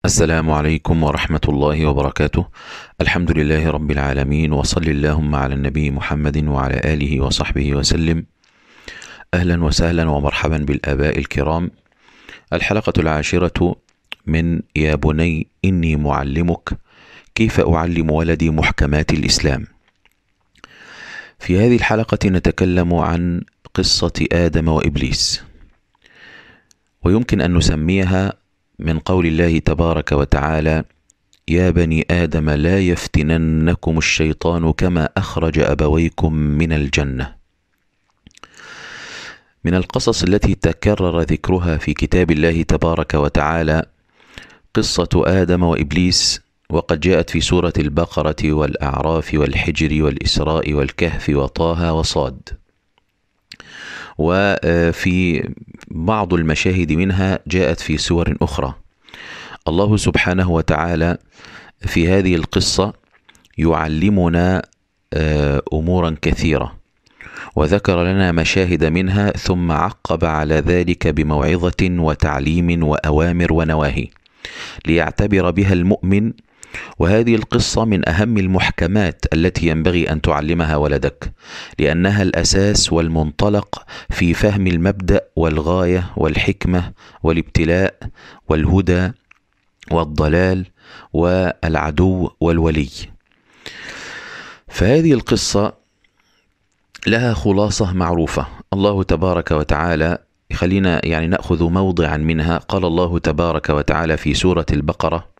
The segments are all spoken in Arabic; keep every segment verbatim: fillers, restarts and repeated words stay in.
السلام عليكم ورحمة الله وبركاته. الحمد لله رب العالمين، وصل اللهم على النبي محمد وعلى آله وصحبه وسلم. أهلا وسهلا ومرحبا بالآباء الكرام. الحلقة العاشرة من يا بني إني معلمك كيف أعلم ولدي محكمات الإسلام. في هذه الحلقة نتكلم عن قصة آدم وإبليس، ويمكن أن نسميها من قول الله تبارك وتعالى: يا بني آدم لا يفتننكم الشيطان كما أخرج أبويكم من الجنة. من القصص التي تكرر ذكرها في كتاب الله تبارك وتعالى قصة آدم وإبليس، وقد جاءت في سورة البقرة والأعراف والحجر والإسراء والكهف وطه وصاد، وفي بعض المشاهد منها جاءت في سور أخرى. الله سبحانه وتعالى في هذه القصة يعلمنا أمورا كثيرة، وذكر لنا مشاهد منها ثم عقب على ذلك بموعظة وتعليم وأوامر ونواهي ليعتبر بها المؤمن. وهذه القصة من أهم المحكمات التي ينبغي أن تعلمها ولدك، لأنها الأساس والمنطلق في فهم المبدأ والغاية والحكمة والابتلاء والهدى والضلال والعدو والولي. فهذه القصة لها خلاصة معروفة. الله تبارك وتعالى، خلينا يعني نأخذ موضعا منها. قال الله تبارك وتعالى في سورة البقرة: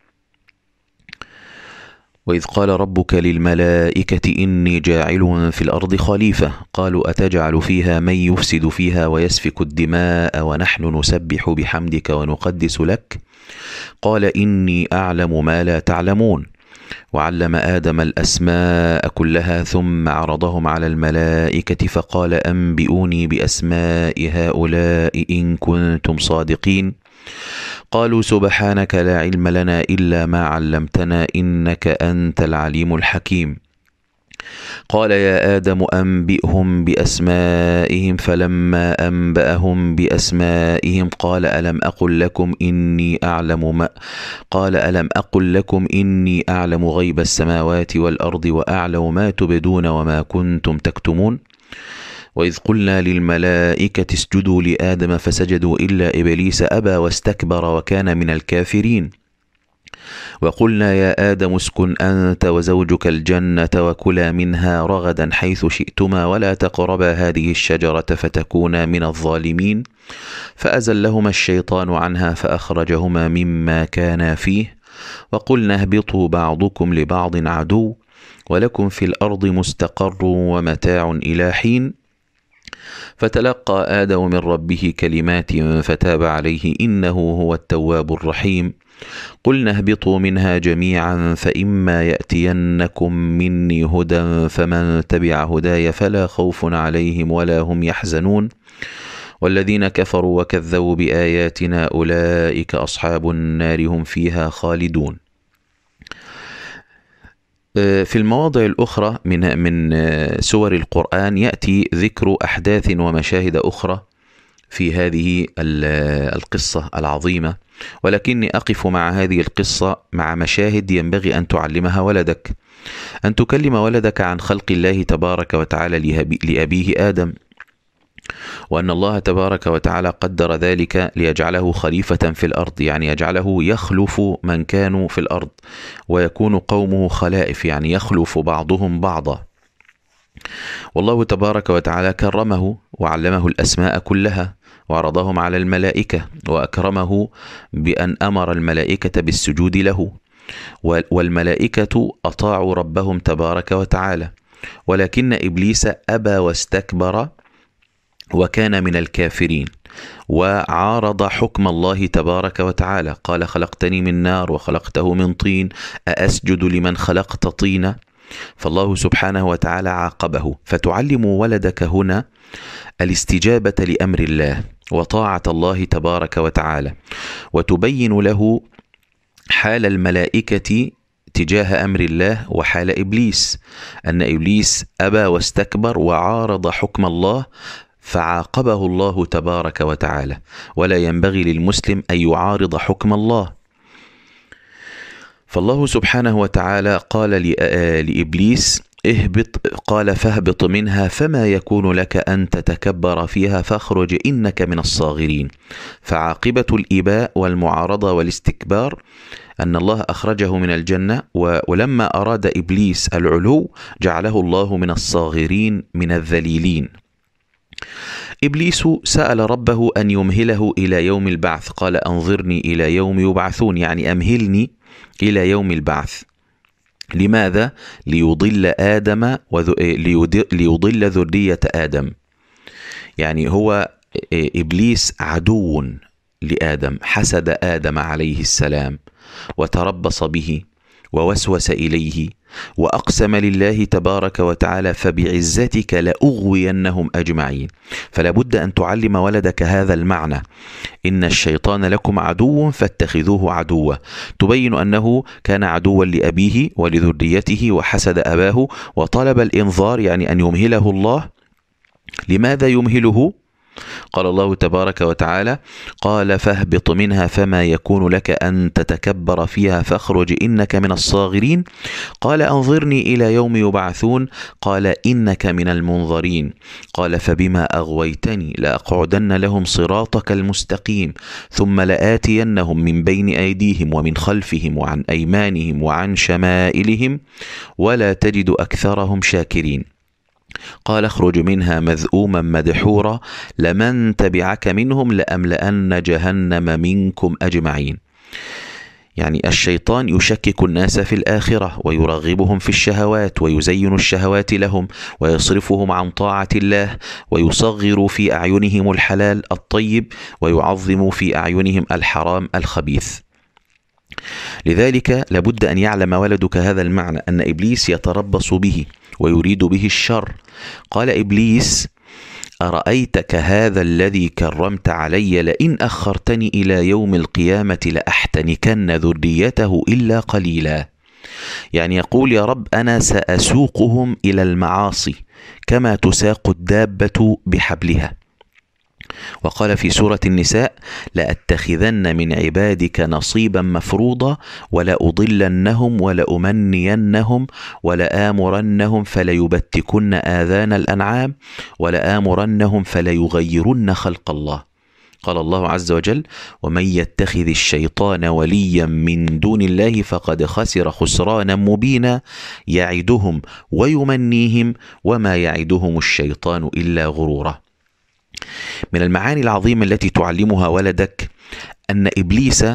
وإذ قال ربك للملائكة إني جاعل في الأرض خليفة قالوا أتجعل فيها من يفسد فيها ويسفك الدماء ونحن نسبح بحمدك ونقدس لك قال إني أعلم ما لا تعلمون وعلم آدم الأسماء كلها ثم عرضهم على الملائكة فقال أنبئوني بأسماء هؤلاء إن كنتم صادقين قالوا سبحانك لا علم لنا إلا ما علمتنا إنك أنت العليم الحكيم. قال يا آدم أنبئهم بأسمائهم فلما أنبأهم بأسمائهم قال ألم أقل لكم إني أعلم ما قال ألم أقل لكم إني أعلم غيب السماوات والأرض وأعلم ما تبدون وما كنتم تكتمون. وإذ قلنا للملائكة اسجدوا لآدم فسجدوا إلا إبليس أبى واستكبر وكان من الكافرين. وقلنا يا آدم اسكن أنت وزوجك الجنة وكلا منها رغدا حيث شئتما ولا تقربا هذه الشجرة فتكونا من الظالمين فأزلهما الشيطان عنها فأخرجهما مما كانا فيه وقلنا اهبطوا بعضكم لبعض عدو ولكم في الأرض مستقر ومتاع إلى حين. فتلقى آدم من ربه كلمات فتاب عليه إنه هو التواب الرحيم. قلنا اهبطوا منها جميعا فإما يأتينكم مني هدى فمن تبع هداي فلا خوف عليهم ولا هم يحزنون والذين كفروا وكذبوا بآياتنا أولئك أصحاب النار هم فيها خالدون. في المواضع الأخرى من من سور القرآن يأتي ذكر أحداث ومشاهد أخرى في هذه القصة العظيمة، ولكني أقف مع هذه القصة مع مشاهد ينبغي أن تعلمها ولدك. أن تكلم ولدك عن خلق الله تبارك وتعالى لأبيه آدم، وأن الله تبارك وتعالى قدر ذلك ليجعله خليفة في الأرض، يعني يجعله يخلف من كانوا في الأرض ويكون قومه خلائف، يعني يخلف بعضهم بعضا. والله تبارك وتعالى كرمه وعلمه الأسماء كلها وعرضهم على الملائكة وأكرمه بأن أمر الملائكة بالسجود له، والملائكة أطاعوا ربهم تبارك وتعالى، ولكن إبليس أبى واستكبر وكان من الكافرين وعارض حكم الله تبارك وتعالى. قال خلقتني من نار وخلقته من طين أأسجد لمن خلقت طينا. فالله سبحانه وتعالى عاقبه. فتعلم ولدك هنا الاستجابة لأمر الله وطاعة الله تبارك وتعالى، وتبين له حال الملائكة تجاه أمر الله وحال إبليس، أن إبليس أبى واستكبر وعارض حكم الله فعاقبه الله تبارك وتعالى، ولا ينبغي للمسلم أن يعارض حكم الله. فالله سبحانه وتعالى قال لإبليس اهبط، قال فاهبط منها فما يكون لك أن تتكبر فيها فاخرج إنك من الصاغرين. فعاقبة الإباء والمعارضة والاستكبار أن الله أخرجه من الجنة، ولما أراد إبليس العلو جعله الله من الصاغرين من الذليلين. إبليس سأل ربه أن يمهله إلى يوم البعث، قال أنظرني إلى يوم يبعثون، يعني أمهلني إلى يوم البعث. لماذا؟ ليضل آدم ليضل ذرية آدم. يعني هو إبليس عدو لآدم، حسد آدم عليه السلام وتربص به ووسوس إليه وأقسم لله تبارك وتعالى فبعزتك لأغوينهم أجمعين. فلا بد أن تعلم ولدك هذا المعنى، إن الشيطان لكم عدو فاتخذوه عدوا، تبين أنه كان عدوا لأبيه ولذريته وحسد أباه وطلب الإنظار، يعني أن يمهله الله. لماذا يمهله؟ قال الله تبارك وتعالى قال فاهبط منها فما يكون لك أن تتكبر فيها فاخرج إنك من الصاغرين. قال أنظرني إلى يوم يبعثون، قال إنك من المنظرين. قال فبما أغويتني لأقعدن لهم صراطك المستقيم ثم لآتينهم من بين أيديهم ومن خلفهم وعن أيمانهم وعن شمائلهم ولا تجد أكثرهم شاكرين. قال اخرج منها مذءوما مدحورا لمن تبعك منهم لأملأن جهنم منكم أجمعين. يعني الشيطان يشكك الناس في الآخرة ويرغبهم في الشهوات ويزين الشهوات لهم ويصرفهم عن طاعة الله ويصغر في أعينهم الحلال الطيب ويعظم في أعينهم الحرام الخبيث. لذلك لابد أن يعلم ولدك هذا المعنى، أن إبليس يتربص به ويريد به الشر. قال إبليس أرأيتك هذا الذي كرمت علي لئن أخرتني إلى يوم القيامة لأحتنكن ذريته إلا قليلا. يعني يقول يا رب أنا سأسوقهم إلى المعاصي كما تساق الدابة بحبلها. وقال في سورة النساء لأتخذن من عبادك نصيبا مفروضا ولأضلنهم ولأمنينهم ولآمرنهم فليبتكن آذان الأنعام ولآمرنهم فليغيرن خلق الله. قال الله عز وجل ومن يتخذ الشيطان وليا من دون الله فقد خسر خسرانا مبينا يعدهم ويمنيهم وما يعدهم الشيطان إلا غرورا. من المعاني العظيمة التي تعلمها ولدك أن إبليس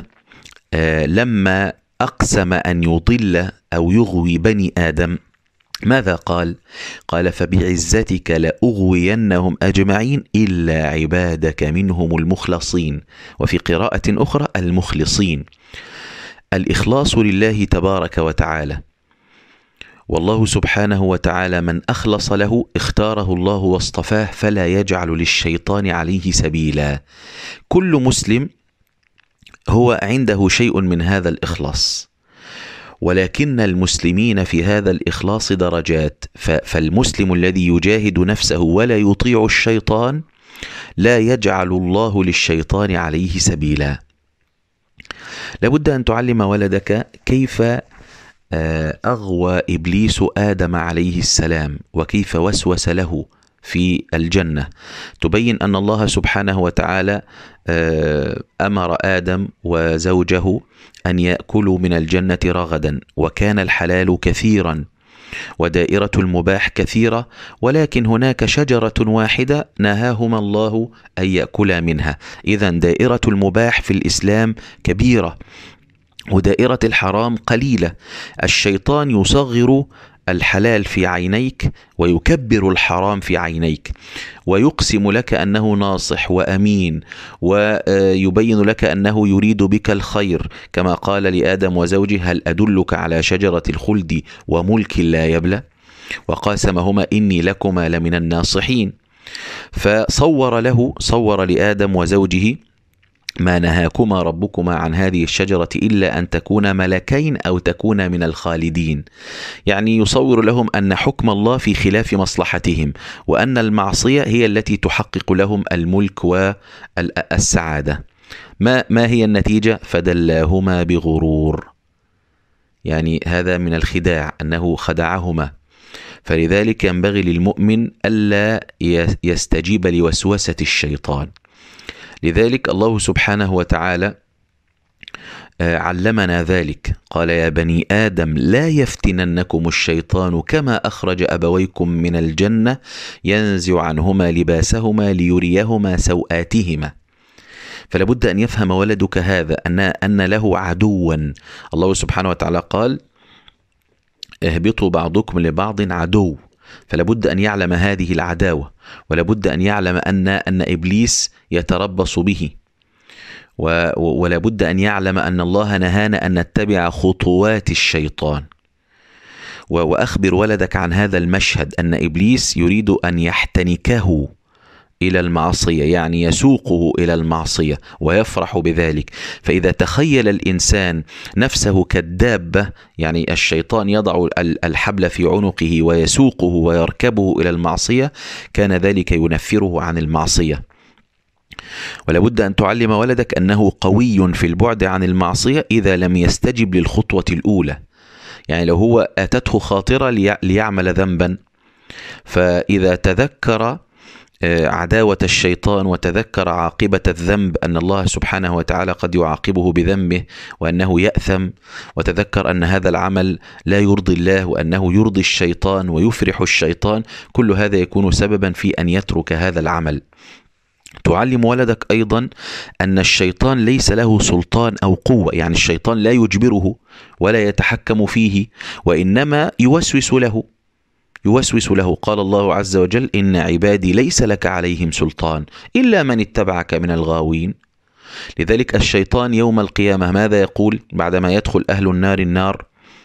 لما أقسم أن يضل أو يغوي بني آدم ماذا قال؟ قال فبعزتك لأغوينهم أجمعين إلا عبادك منهم المخلصين، وفي قراءة أخرى المخلصين. الإخلاص لله تبارك وتعالى، والله سبحانه وتعالى من أخلص له اختاره الله واصطفاه فلا يجعل للشيطان عليه سبيلا. كل مسلم هو عنده شيء من هذا الإخلاص، ولكن المسلمين في هذا الإخلاص درجات. فالمسلم الذي يجاهد نفسه ولا يطيع الشيطان لا يجعل الله للشيطان عليه سبيلا. لابد أن تعلم ولدك كيف أغوى إبليس آدم عليه السلام وكيف وسوس له في الجنة. تبين أن الله سبحانه وتعالى أمر آدم وزوجه أن يأكلوا من الجنة رغدا، وكان الحلال كثيرا ودائرة المباح كثيرة، ولكن هناك شجرة واحدة نهاهما الله أن يأكلا منها. إذن دائرة المباح في الإسلام كبيرة ودائرة الحرام قليلة. الشيطان يصغر الحلال في عينيك ويكبر الحرام في عينيك، ويقسم لك أنه ناصح وأمين، ويبين لك أنه يريد بك الخير، كما قال لآدم وزوجه هل أدلك على شجرة الخلد وملك لا يبلى، وقاسمهما إني لكما لمن الناصحين. فصور له صور لآدم وزوجه ما نهاكما ربكما عن هذه الشجرة إلا أن تكونا ملكين أو تكونا من الخالدين. يعني يصور لهم أن حكم الله في خلاف مصلحتهم، وأن المعصية هي التي تحقق لهم الملك والسعادة. ما, ما هي النتيجة؟ فدلاهما بغرور. يعني هذا من الخداع أنه خدعهما. فلذلك ينبغي للمؤمن ألا يستجيب لوسوسة الشيطان. لذلك الله سبحانه وتعالى علمنا ذلك، قال يا بني آدم لا يفتننكم الشيطان كما أخرج أبويكم من الجنة ينزع عنهما لباسهما ليريهما سوآتهما. فلابد أن يفهم ولدك هذا، أن أن له عدوا. الله سبحانه وتعالى قال اهبطوا بعضكم لبعض عدو، فلابد أن يعلم هذه العداوة، ولابد أن يعلم أن أن إبليس يتربص به، ولابد أن يعلم أن الله نهانا أن نتبع خطوات الشيطان. وأخبر ولدك عن هذا المشهد، أن إبليس يريد أن يحتنكه إلى المعصية، يعني يسوقه إلى المعصية ويفرح بذلك. فإذا تخيل الإنسان نفسه كالدابة، يعني الشيطان يضع الحبل في عنقه ويسوقه ويركبه إلى المعصية، كان ذلك ينفره عن المعصية. ولابد أن تعلم ولدك أنه قوي في البعد عن المعصية إذا لم يستجب للخطوة الأولى. يعني لو هو أتته خاطرة ليعمل ذنبا، فإذا تذكر عداوة الشيطان وتذكر عاقبة الذنب، أن الله سبحانه وتعالى قد يعاقبه بذنبه وأنه يأثم، وتذكر أن هذا العمل لا يرضي الله وأنه يرضي الشيطان ويفرح الشيطان، كل هذا يكون سببا في أن يترك هذا العمل. تعلم ولدك أيضا أن الشيطان ليس له سلطان أو قوة، يعني الشيطان لا يجبره ولا يتحكم فيه، وإنما يوسوس له يوسوس له. قال الله عز وجل إن عبادي ليس لك عليهم سلطان إلا من اتبعك من الغاوين. لذلك الشيطان يوم القيامة ماذا يقول بعدما يدخل أهل النار النار؟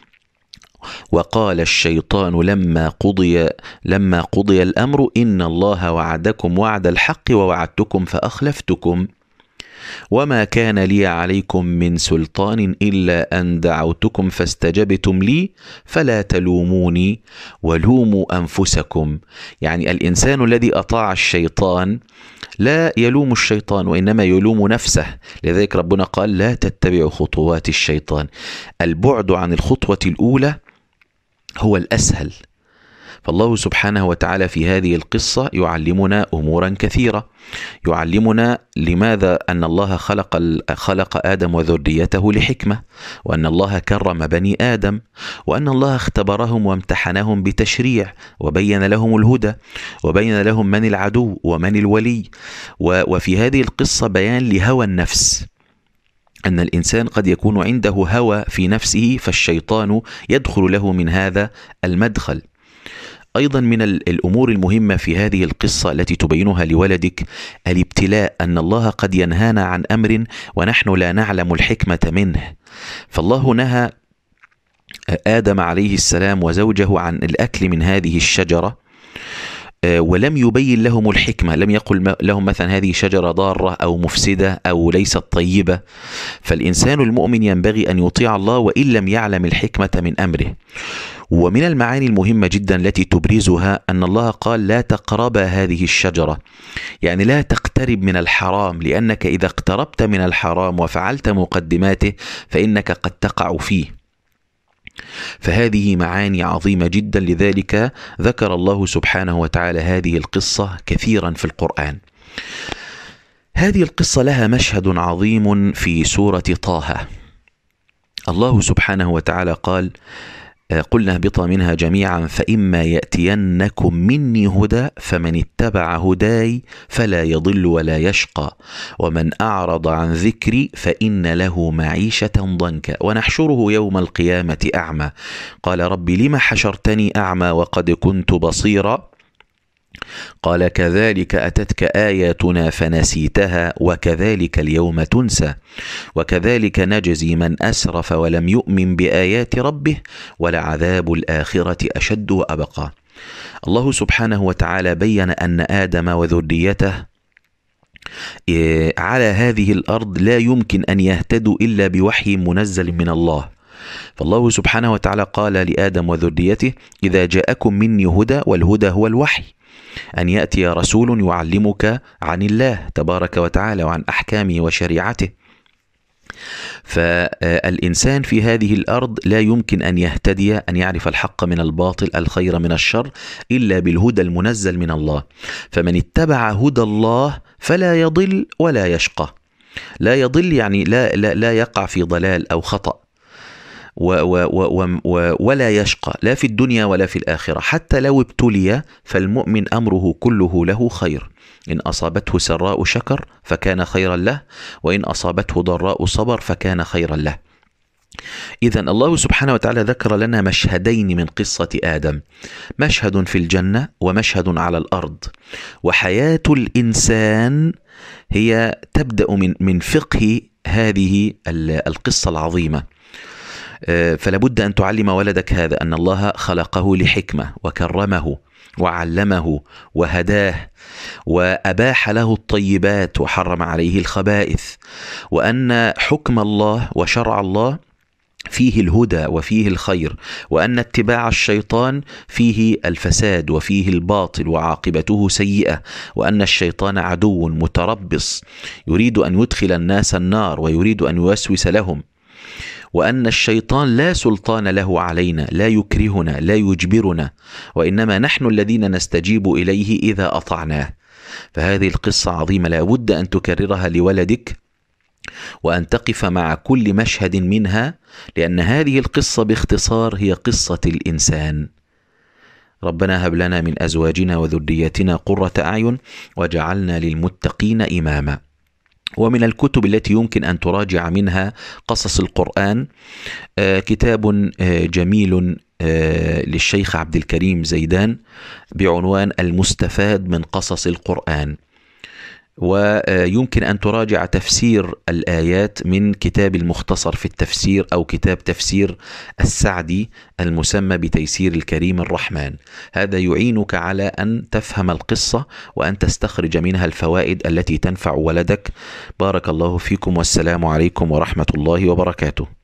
وقال الشيطان لما قضي لما قضي الأمر إن الله وعدكم وعد الحق ووعدتكم فأخلفتكم وما كان لي عليكم من سلطان إلا أن دعوتكم فاستجبتم لي فلا تلوموني ولوموا أنفسكم. يعني الإنسان الذي أطاع الشيطان لا يلوم الشيطان وإنما يلوم نفسه. لذلك ربنا قال لا تتبعوا خطوات الشيطان. البعد عن الخطوة الأولى هو الأسهل. فالله سبحانه وتعالى في هذه القصة يعلمنا أمورا كثيرة. يعلمنا لماذا أن الله خلق خلق آدم وذريته لحكمة، وأن الله كرم بني آدم، وأن الله اختبرهم وامتحنهم بتشريع وبين لهم الهدى وبين لهم من العدو ومن الولي. وفي هذه القصة بيان لهوى النفس، أن الإنسان قد يكون عنده هوى في نفسه فالشيطان يدخل له من هذا المدخل. أيضا من الأمور المهمة في هذه القصة التي تبينها لولدك الابتلاء، أن الله قد ينهانا عن أمر ونحن لا نعلم الحكمة منه. فالله نهى آدم عليه السلام وزوجه عن الأكل من هذه الشجرة ولم يبين لهم الحكمة، لم يقل لهم مثلا هذه شجرة ضارة أو مفسدة أو ليست طيبة. فالإنسان المؤمن ينبغي أن يطيع الله وإن لم يعلم الحكمة من أمره. ومن المعاني المهمة جدا التي تبرزها أن الله قال لا تقرب هذه الشجرة، يعني لا تقترب من الحرام، لأنك إذا اقتربت من الحرام وفعلت مقدماته فإنك قد تقع فيه. فهذه معاني عظيمة جدا، لذلك ذكر الله سبحانه وتعالى هذه القصة كثيرا في القرآن. هذه القصة لها مشهد عظيم في سورة طه. الله سبحانه وتعالى قال قلنا اهبطا منها جميعا فإما يأتينكم مني هدى فمن اتبع هداي فلا يضل ولا يشقى ومن أعرض عن ذكري فإن له معيشة ضنكا ونحشره يوم القيامة أعمى قال رب لم حشرتني أعمى وقد كنت بصيرا قال كذلك أتتك آياتنا فنسيتها وكذلك اليوم تنسى وكذلك نجزي من أسرف ولم يؤمن بآيات ربه ولعذاب الآخرة أشد وأبقى. الله سبحانه وتعالى بين أن آدم وذريته على هذه الأرض لا يمكن أن يهتدوا إلا بوحي منزل من الله. فالله سبحانه وتعالى قال لآدم وذريته إذا جاءكم مني هدى، والهدى هو الوحي، أن يأتي رسول يعلمك عن الله تبارك وتعالى وعن أحكامه وشريعته. فالإنسان في هذه الأرض لا يمكن أن يهتدي، أن يعرف الحق من الباطل، الخير من الشر، إلا بالهدى المنزل من الله. فمن اتبع هدى الله فلا يضل ولا يشقى. لا يضل يعني لا, لا, لا يقع في ضلال أو خطأ، و و و و ولا يشقى لا في الدنيا ولا في الآخرة. حتى لو ابتلي فالمؤمن أمره كله له خير، إن أصابته سراء شكر فكان خيرا له، وإن أصابته ضراء صبر فكان خيرا له. إذن الله سبحانه وتعالى ذكر لنا مشهدين من قصة آدم، مشهد في الجنة ومشهد على الأرض. وحياة الإنسان هي تبدأ من من فقه هذه القصة العظيمة. فلا بد أن تعلم ولدك هذا، أن الله خلقه لحكمة وكرمه وعلمه وهداه وأباح له الطيبات وحرم عليه الخبائث، وأن حكم الله وشرع الله فيه الهدى وفيه الخير، وأن اتباع الشيطان فيه الفساد وفيه الباطل وعاقبته سيئة، وأن الشيطان عدو متربص يريد أن يدخل الناس النار ويريد أن يوسوس لهم، وأن الشيطان لا سلطان له علينا، لا يكرهنا لا يجبرنا، وإنما نحن الذين نستجيب إليه إذا أطعناه. فهذه القصة عظيمة، لا بد أن تكررها لولدك وأن تقف مع كل مشهد منها، لأن هذه القصة باختصار هي قصة الإنسان. ربنا هب لنا من أزواجنا وذرياتنا قرة أعين وجعلنا للمتقين إماما. ومن الكتب التي يمكن أن تراجع منها قصص القرآن آه كتاب آه جميل آه للشيخ عبد الكريم زيدان بعنوان المستفاد من قصص القرآن. ويمكن أن تراجع تفسير الآيات من كتاب المختصر في التفسير أو كتاب تفسير السعدي المسمى بتيسير الكريم الرحمن. هذا يعينك على أن تفهم القصة وأن تستخرج منها الفوائد التي تنفع ولدك. بارك الله فيكم، والسلام عليكم ورحمة الله وبركاته.